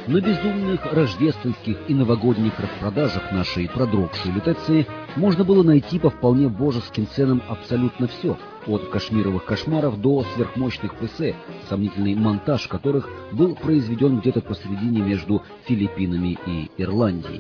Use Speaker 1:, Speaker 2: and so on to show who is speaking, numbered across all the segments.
Speaker 1: На безумных рождественских и новогодних распродажах нашей продрогшей лютеции можно было найти по вполне божеским ценам абсолютно все, от кашмировых кошмаров до сверхмощных ПС, сомнительный монтаж которых был произведен где-то посредине между Филиппинами и Ирландией.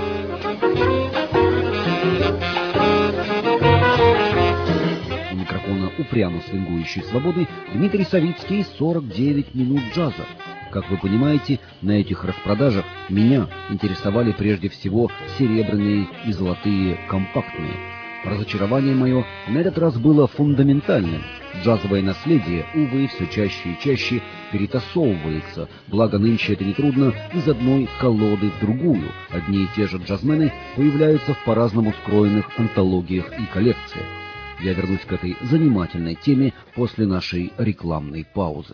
Speaker 1: У микрофона упрямо свингующей свободы Дмитрий Савицкий, 49 минут джаза. Как вы понимаете, на этих распродажах меня интересовали прежде всего серебряные и золотые компактные. Разочарование мое на этот раз было фундаментальным. Джазовое наследие, увы, все чаще и чаще перетасовывается, благо нынче это нетрудно, из одной колоды в другую. Одни и те же джазмены появляются в по-разному скроенных антологиях и коллекциях. Я вернусь к этой занимательной теме после нашей рекламной паузы.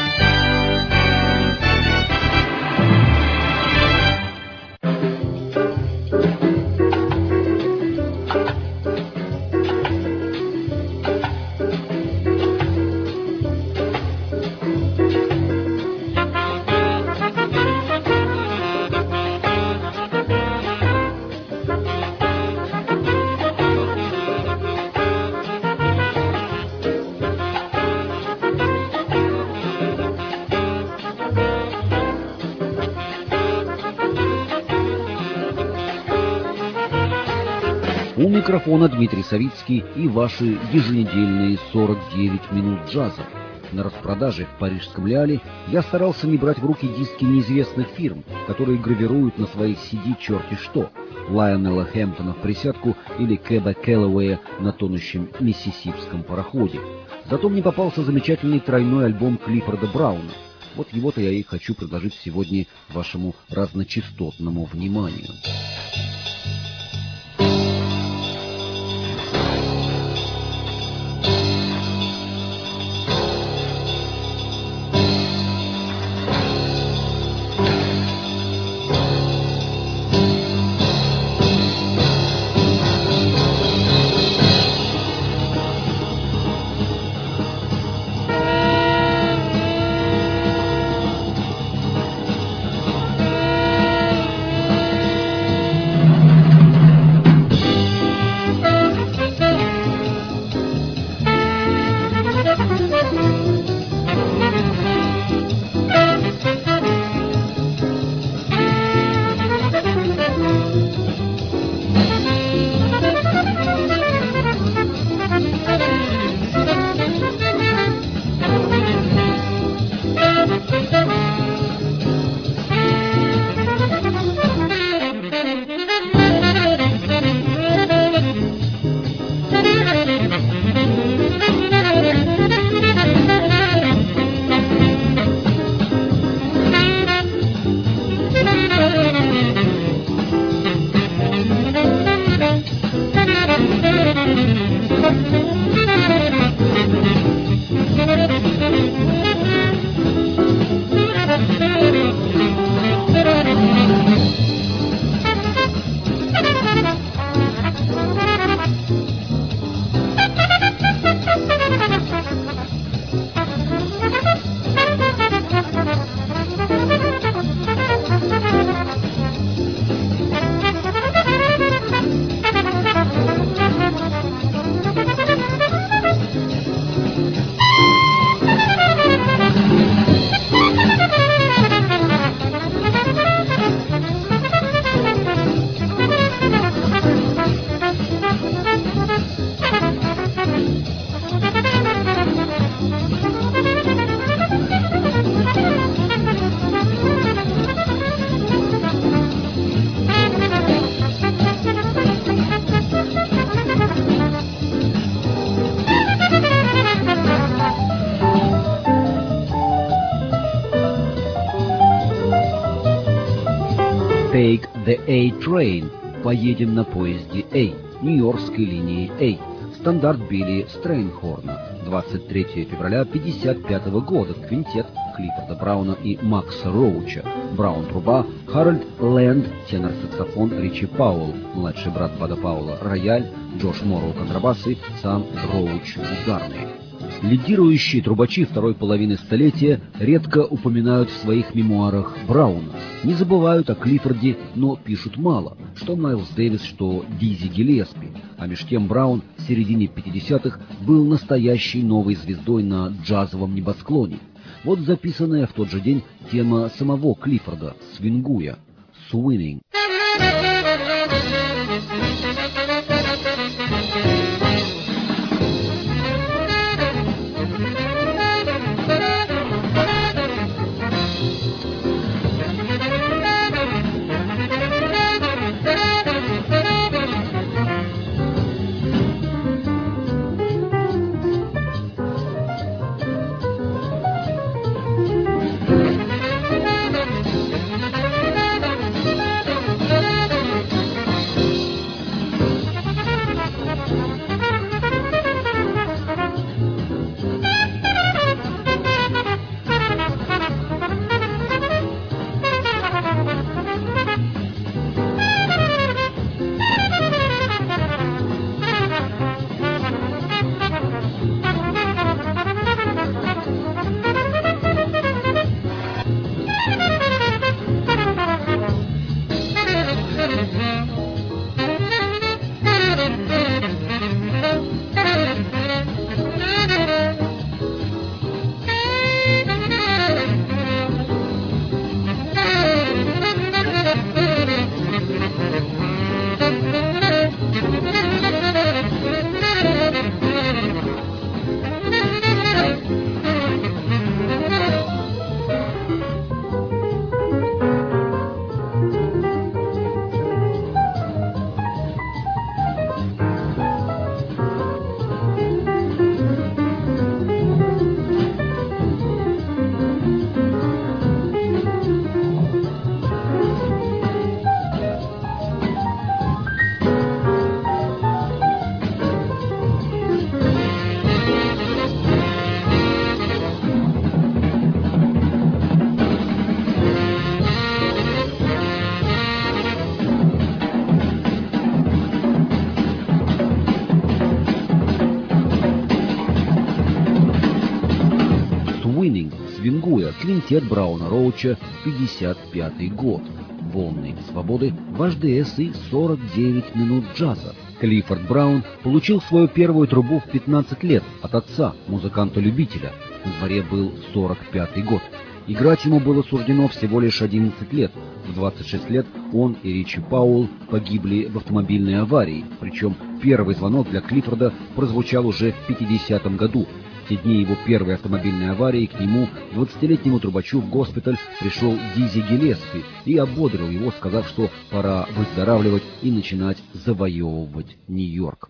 Speaker 1: У микрофона Дмитрий Савицкий и ваши еженедельные 49 минут джаза. На распродаже в парижском Лиале я старался не брать в руки диски неизвестных фирм, которые гравируют на своих CD черти что. Лайонела Хэмптона в присядку или Кэба Келлоуэя на тонущем миссисипском пароходе. Зато мне попался замечательный тройной альбом Клиффорда Брауна. Вот его-то я и хочу предложить сегодня вашему разночастотному вниманию. Take the A-Train. Поедем на поезде A, Нью-Йоркской линии A. Стандарт Билли Стрейнхорна. 23 февраля 1955 года. Квинтет Клиффорда Брауна и Макса Роуча. Браун труба, Харальд Лэнд тенор-саксофон, Ричи Пауэлл, младший брат Бада Пауэлла, рояль, Джош Морроу контрабасы, сам Роуч ударный. Лидирующие трубачи второй половины столетия редко упоминают в своих мемуарах Брауна, не забывают о Клиффорде, но пишут мало, что Майлз Дэвис, что Дизи Гиллеспи, а меж тем Браун в середине 50-х был настоящей новой звездой на джазовом небосклоне. Вот записанная в тот же день тема самого Клиффорда, свингуя, «Swinging». «Свингуя», квинтет Брауна Роуча, 55-й год. «Волны свободы», ваш ДС и 49 минут джаза. Клиффорд Браун получил свою первую трубу в 15 лет от отца, музыканта-любителя. На дворе был 45-й год. Играть ему было суждено всего лишь 11 лет. В 26 лет он и Ричи Пауэлл погибли в автомобильной аварии, причем первый звонок для Клиффорда прозвучал уже в 50-м году. В те дни его первой автомобильной аварии к нему, 20-летнему трубачу, в госпиталь пришел Дизи Гиллеспи и ободрил его, сказав, что пора выздоравливать и начинать завоевывать Нью-Йорк.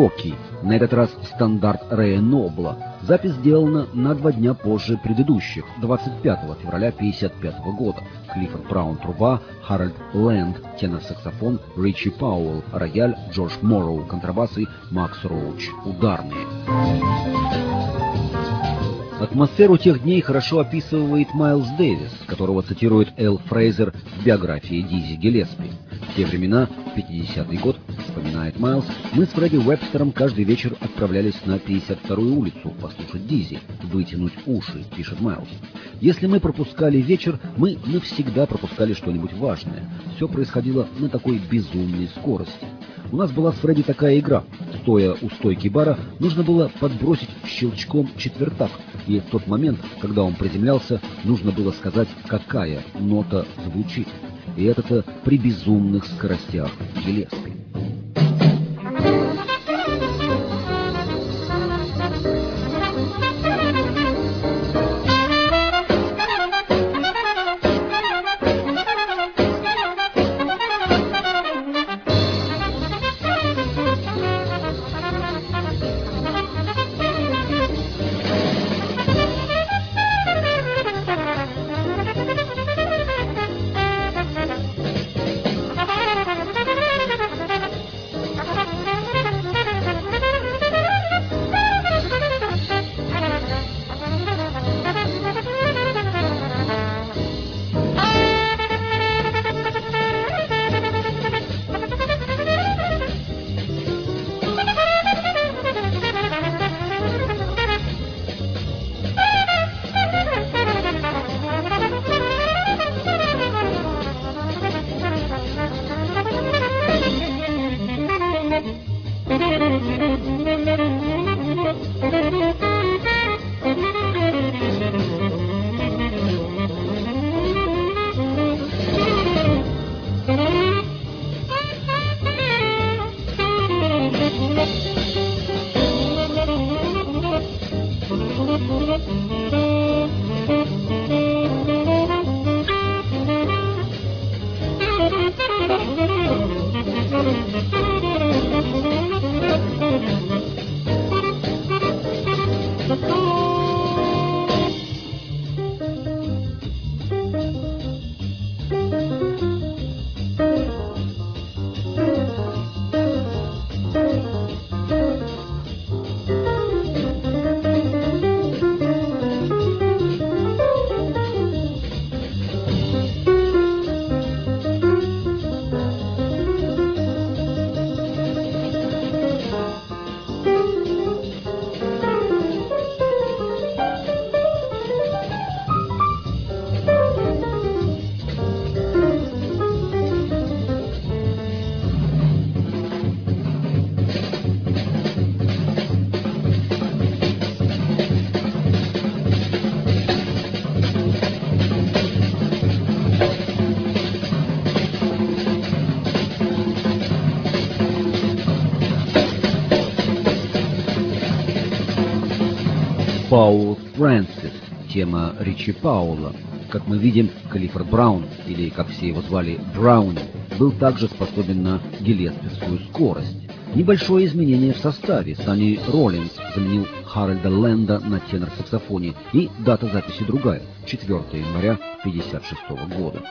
Speaker 1: «Рокки», на этот раз стандарт Рэя Нобла. Запись сделана на 2 дня позже предыдущих, 25 февраля 1955 года. Клиффорд Браун — труба, Харальд Лэнд — тенор-саксофон, Ричи Пауэлл — рояль, Джордж Морроу — контрабас и Макс Роуч — ударные. Атмосферу тех дней хорошо описывает Майлз Дэвис, которого цитирует Эл Фрейзер в биографии Дизи Гиллеспи. В те времена, 50-й год, вспоминает Майлз, мы с Фредди Уэбстером каждый вечер отправлялись на 52-ю улицу послушать Дизи, вытянуть уши, пишет Майлз. Если мы пропускали вечер, мы навсегда пропускали что-нибудь важное. Все происходило на такой безумной скорости. У нас была с Фредди такая игра. Стоя у стойки бара, нужно было подбросить щелчком четвертак. И в тот момент, когда он приземлялся, нужно было сказать, какая нота звучит. И это при безумных скоростях Гиллеспи. Паул Фрэнсис, тема Ричи Пауэлла. Как мы видим, Клиффорд Браун, или, как все его звали, Брауни, был также способен на гиллеспивскую скорость. Небольшое изменение в составе. Санни Роллинс заменил Харальда Лэнда на тенор-саксофоне, и дата записи другая, 4 января 1956 года.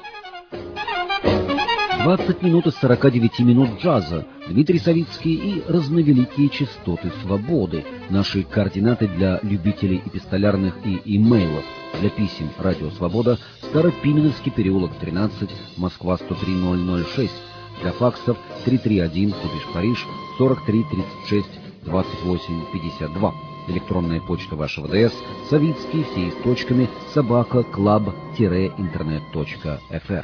Speaker 1: 20 минут из 49 минут джаза. Дмитрий Савицкий и разновеликие частоты свободы. Наши координаты для любителей эпистолярных и имейлов. Для писем «Радио Свобода», Старопименовский переулок 13, Москва 103006. Для факсов 331, Париж, 43 36 28 52. Электронная почта вашего ДС Савицкий, все с точками, @club-internet.fr.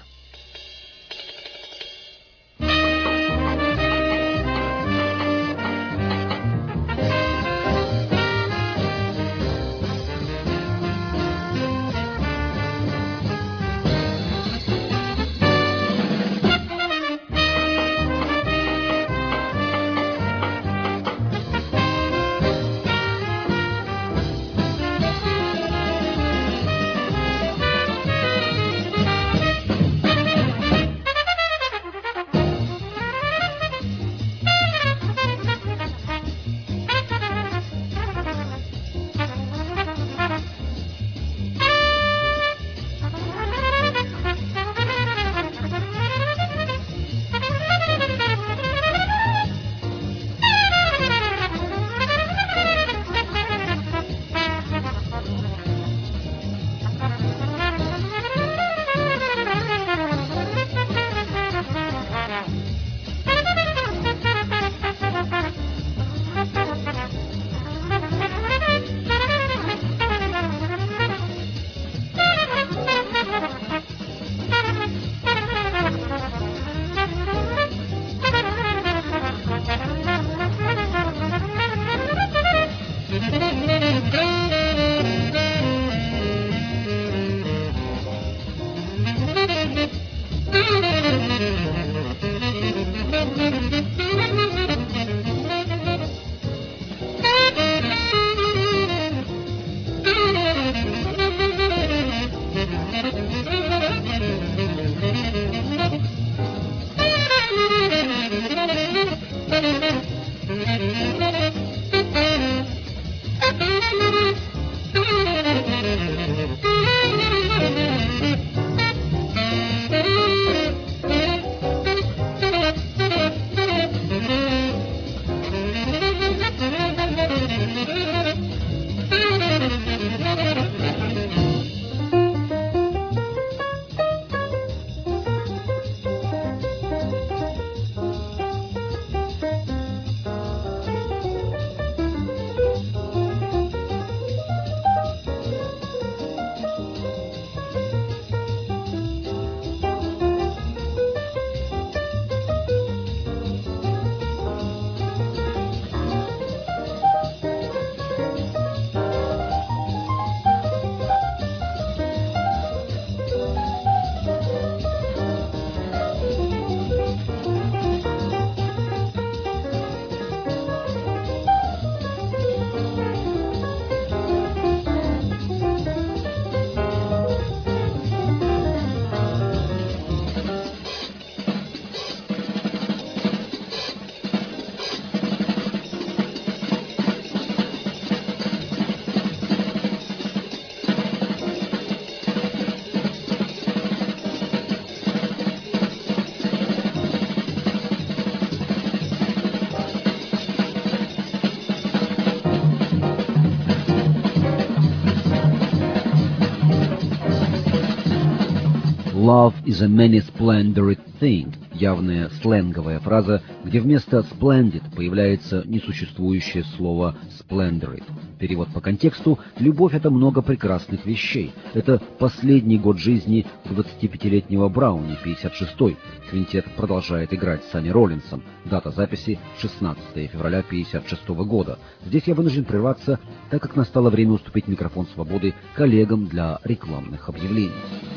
Speaker 1: Love is a many splendored thing. Явная сленговая фраза, где вместо splendid появляется несуществующее слово splendid. Перевод по контексту: любовь — это много прекрасных вещей. Это последний год жизни 25-летнего Брауни, 56-й. Квинтет продолжает играть с Санни Роллинсом. Дата записи 16 февраля 56 года. Здесь я вынужден прерваться, так как настало время уступить микрофон свободы коллегам для рекламных объявлений.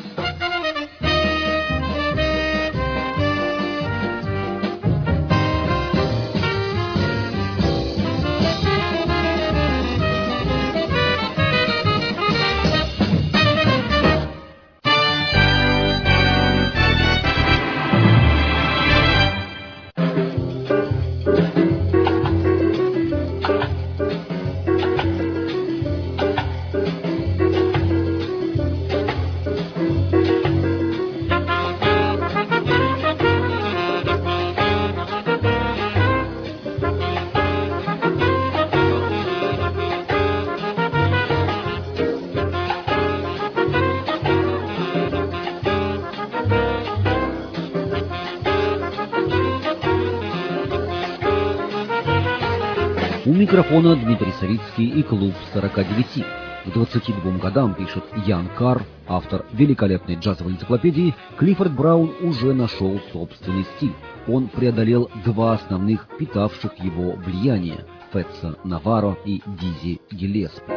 Speaker 1: У микрофона Дмитрий Савицкий и клуб 49. К 22 годам, пишет Ян Карр, автор великолепной джазовой энциклопедии, Клиффорд Браун уже нашел собственный стиль. Он преодолел два основных питавших его влияния — Фетса Наваро и Дизи Гиллеспи.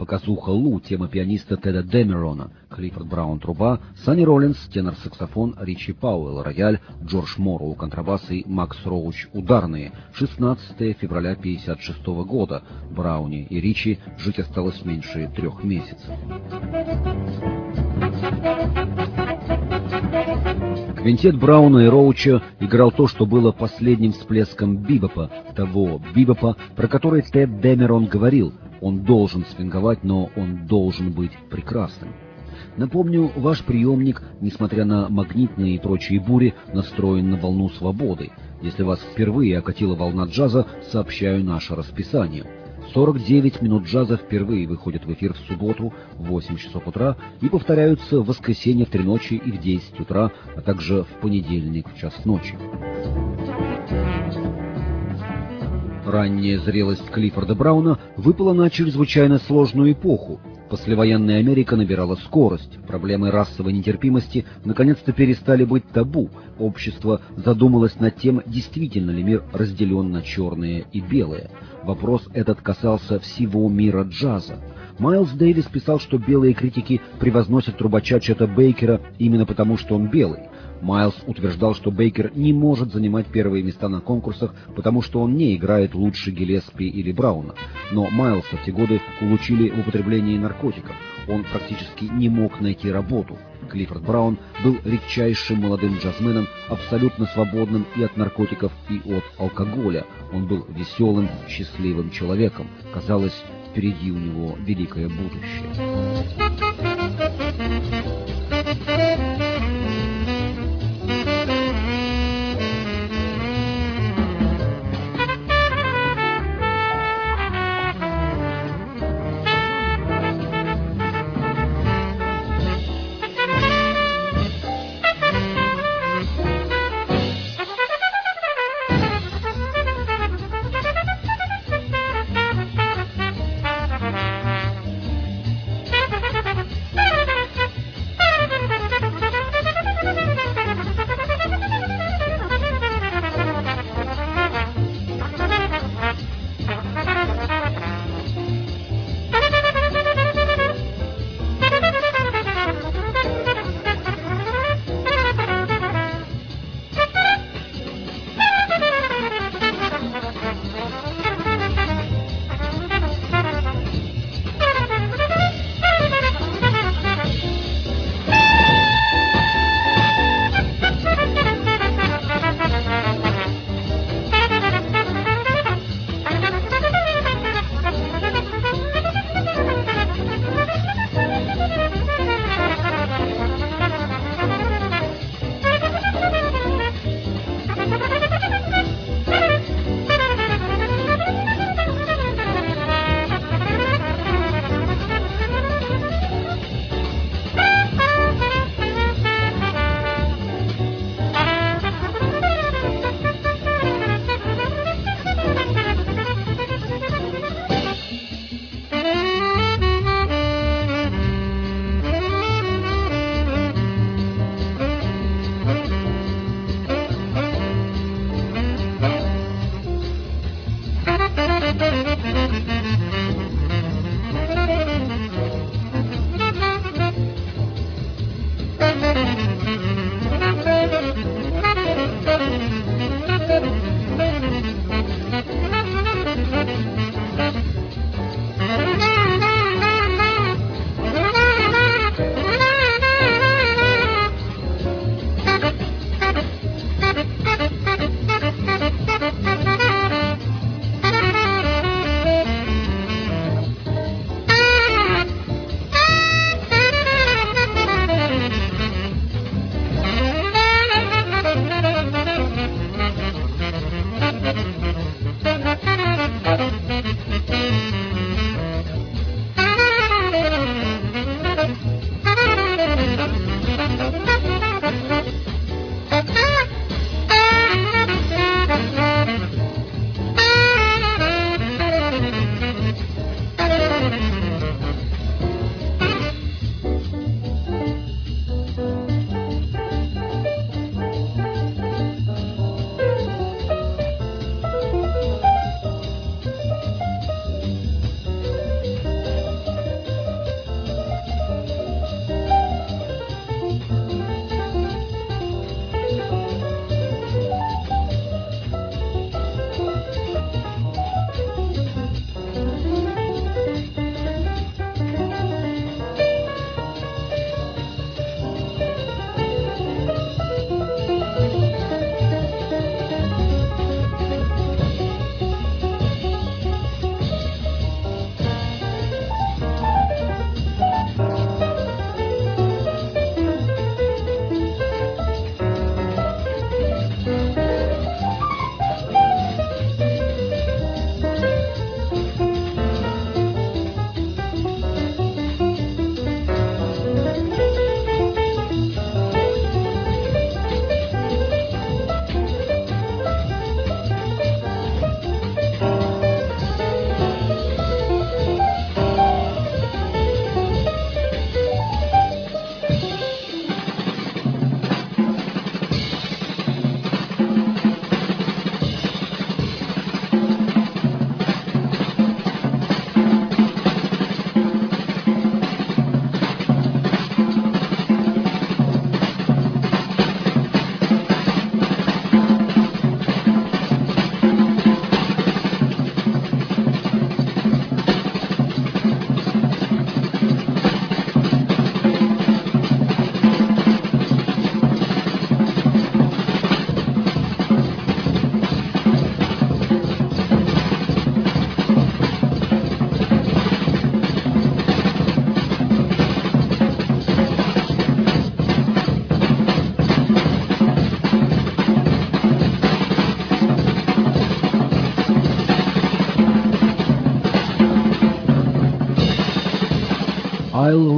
Speaker 1: показуха Лу, тема пианиста Теда Демерона, Клиффорд Браун труба, Санни Роллинс тенор-саксофон, Ричи Пауэлл рояль, Джордж Морроу контрабас и Макс Роуч ударные. 16 февраля 1956 года. Брауни и Ричи жить осталось меньше 3 месяцев. Квинтет Брауна и Роуча играл то, что было последним всплеском бибопа, того бибопа, про который Тед Демерон говорил: он должен свинговать, но он должен быть прекрасным. Напомню, ваш приемник, несмотря на магнитные и прочие бури, настроен на волну свободы. Если вас впервые окатила волна джаза, сообщаю наше расписание. 49 минут джаза впервые выходят в эфир в субботу в 8 часов утра и повторяются в воскресенье в 3 ночи и в 10 утра, а также в понедельник в час ночи. Ранняя зрелость Клиффорда Брауна выпала на чрезвычайно сложную эпоху. Послевоенная Америка набирала скорость, проблемы расовой нетерпимости наконец-то перестали быть табу, общество задумалось над тем, действительно ли мир разделен на черное и белое. Вопрос этот касался всего мира джаза. Майлз Дэвис писал, что белые критики превозносят трубача Чета Бейкера именно потому, что он белый. Майлз утверждал, что Бейкер не может занимать первые места на конкурсах, потому что он не играет лучше Гиллеспи или Брауна. Но Майлза в те годы улучили в употреблении наркотиков. Он практически не мог найти работу. Клиффорд Браун был редчайшим молодым джазменом, абсолютно свободным и от наркотиков, и от алкоголя. Он был веселым, счастливым человеком. Казалось, впереди у него великое будущее.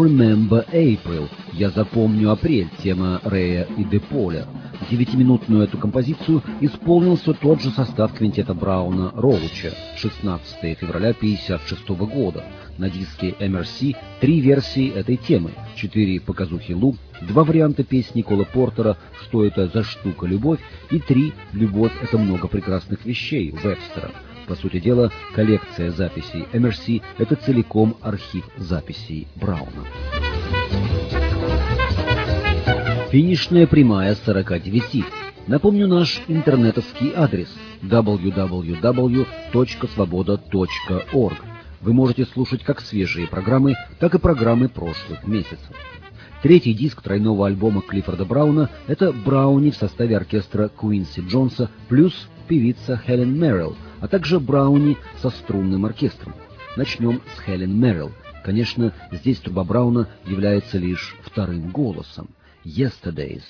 Speaker 1: Remember April. Я запомню апрель. Тема Рэя и Де Поля. 9-минутную эту композицию исполнил все тот же состав квинтета Брауна Роуча. 16 февраля 1956 года. На диске MRC 3 версии этой темы. 4 показухи Лу, 2 варианта песни Кола Портера «Что это за штука, любовь» и 3 «Любовь — это много прекрасных вещей» Вебстера. По сути дела, коллекция записей MRC — это целиком архив записей Брауна. Финишная прямая 49. Напомню наш интернетовский адрес www.svoboda.org. Вы можете слушать как свежие программы, так и программы прошлых месяцев. Третий диск тройного альбома Клиффорда Брауна — это Брауни в составе оркестра Куинси Джонса плюс певица Хелен Меррилл, а также Брауни со струнным оркестром. Начнем с Хелен Меррилл. Конечно, здесь труба Брауна является лишь вторым голосом. Yesterdays.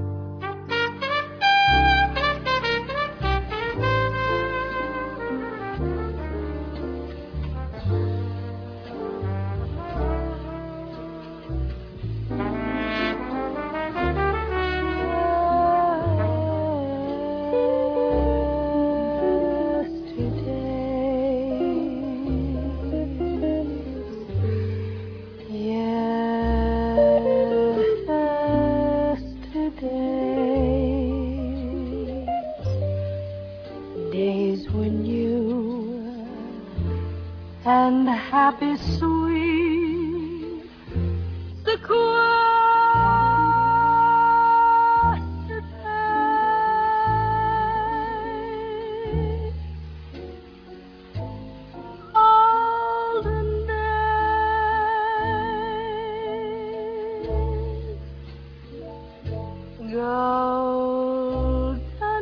Speaker 2: And happy sweet sequoia golden days, golden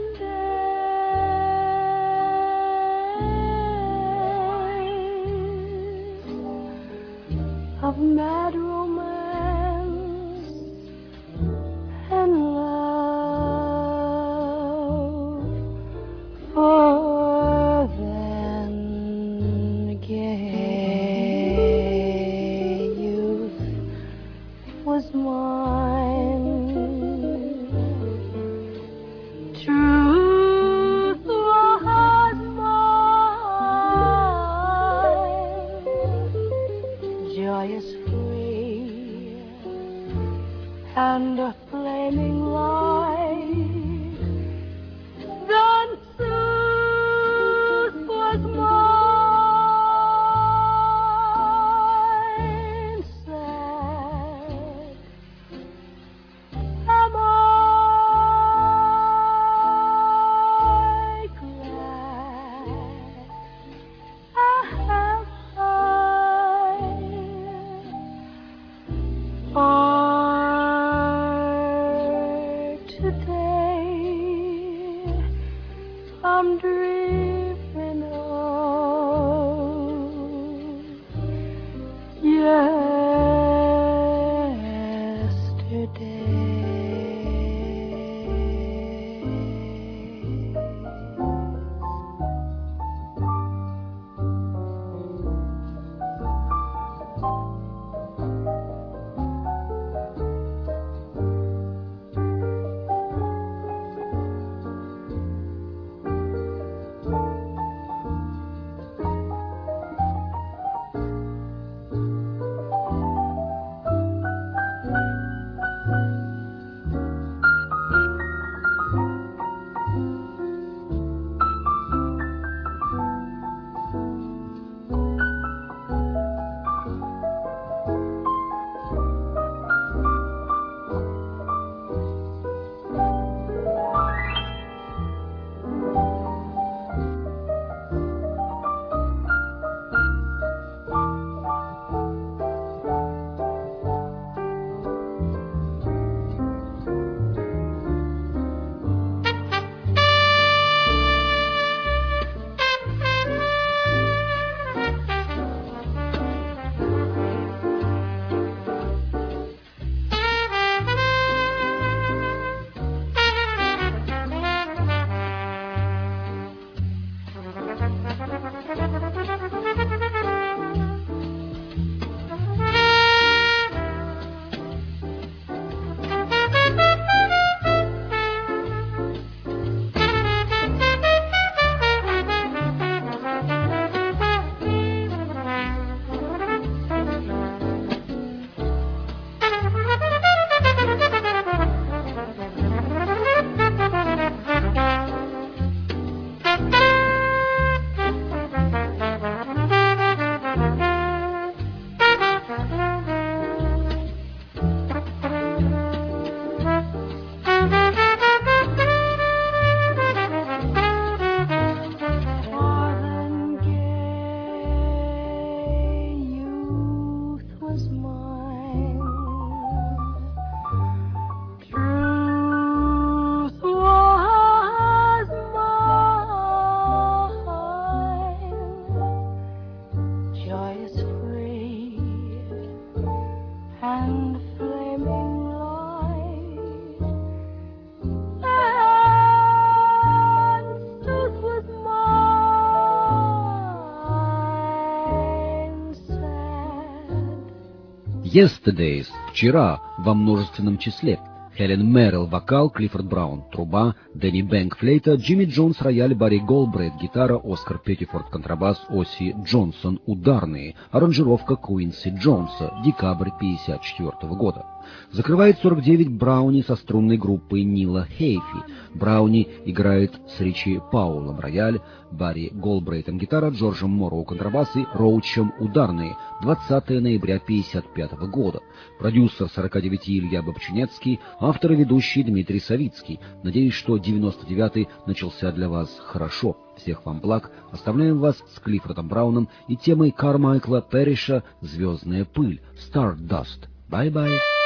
Speaker 2: of mad romance and love, for then gay youth was mine. Truth was mine, joyous, free, and a flaming light. Then truth was mine, sad am I glad I have
Speaker 1: Yesterdays, вчера, во множественном числе. Хелен Меррилл — вокал, Клиффорд Браун — труба, Дэнни Бэнк — флейта, Джимми Джонс — рояль, Барри Голбрейт — гитара, Оскар Петтифорд — контрабас, Оси Джонсон — ударные, аранжировка Куинси Джонса, декабрь 1954 года. Закрывает 49 Брауни со струнной группой Нила Хейфи. Брауни играет с Ричи Паулом рояль, Барри Голбрейтом гитара, Джорджем Морроу контрабас и Роучем ударные. 20 ноября 1955 года. Продюсер 49 Илья Бобчинецкий, автор и ведущий Дмитрий Савицкий. Надеюсь, что 99-й начался для вас хорошо. Всех вам благ. Оставляем вас с Клиффордом Брауном и темой Кармайкла Перриша «Звездная пыль» Stardust. Bye-bye.